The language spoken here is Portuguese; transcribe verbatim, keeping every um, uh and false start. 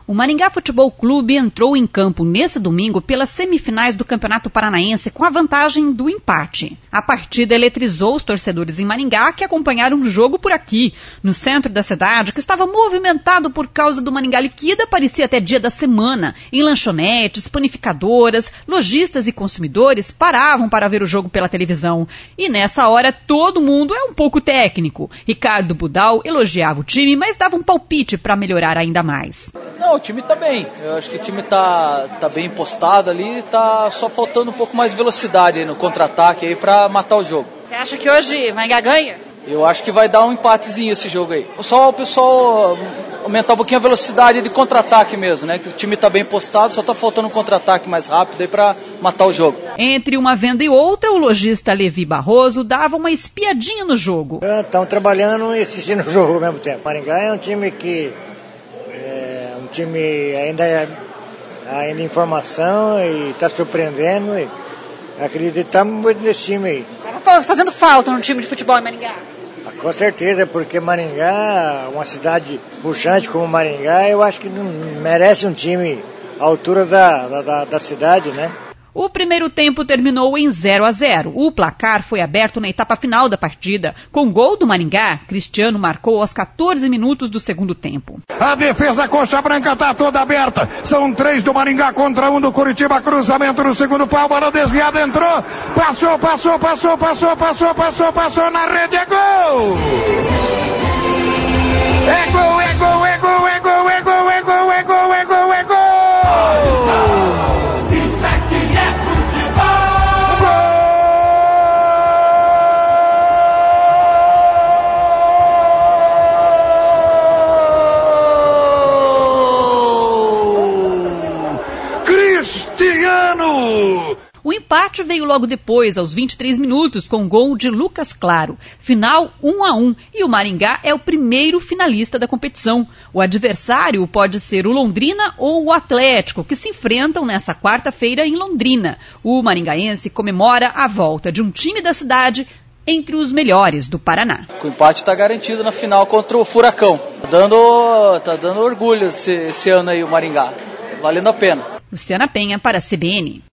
O Maringá Futebol Clube entrou em campo nesse domingo pelas semifinais do Campeonato Paranaense com a vantagem do empate. A partida eletrizou os torcedores em Maringá que acompanharam o jogo por aqui. No centro da cidade, que estava movimentado por causa do Maringá Liquida, parecia até dia da semana. Em lanchonetes, panificadoras, lojistas e consumidores paravam para ver o jogo pela televisão. E nessa hora todo mundo é um pouco técnico. Ricardo Budal elogiava o time, mas dava um palpite para melhorar ainda mais. Não, o time tá bem. Eu acho que o time tá, tá bem postado ali, tá só faltando um pouco mais de velocidade aí no contra-ataque aí pra matar o jogo. Você acha que hoje Maringá ganha? Eu acho que vai dar um empatezinho esse jogo aí. Só o pessoal aumentar um pouquinho a velocidade de contra-ataque mesmo, né? Que o time tá bem postado, só tá faltando um contra-ataque mais rápido aí pra matar o jogo. Entre uma venda e outra, o lojista Levi Barroso dava uma espiadinha no jogo. Estão trabalhando e assistindo o jogo ao mesmo tempo. Maringá é um time que um time ainda, ainda em formação e está surpreendendo e acreditamos muito nesse time aí. Estava fazendo falta no time de futebol em Maringá? Ah, com certeza, porque Maringá, uma cidade puxante como Maringá, eu acho que não merece um time à altura da, da, da cidade, né? O primeiro tempo terminou em zero a zero. O placar foi aberto na etapa final da partida. Com gol do Maringá, Cristiano marcou aos quatorze minutos do segundo tempo. A defesa coxa branca está toda aberta. São três do Maringá contra um do Curitiba. Cruzamento no segundo pau, bola desviada, entrou. Passou, passou, passou, passou, passou, passou, passou na rede. É gol! É gol, é gol, é gol, é gol, é gol, é gol, é gol, é gol, é gol! O empate veio logo depois, aos vinte e três minutos, com gol de Lucas Claro. Final um a um, e o Maringá é o primeiro finalista da competição. O adversário pode ser o Londrina ou o Atlético, que se enfrentam nessa quarta-feira em Londrina. O maringaense comemora a volta de um time da cidade entre os melhores do Paraná. O empate está garantido na final contra o Furacão. Tá dando, tá dando orgulho esse, esse ano aí o Maringá. Valendo a pena. Luciana Penha para a C B N.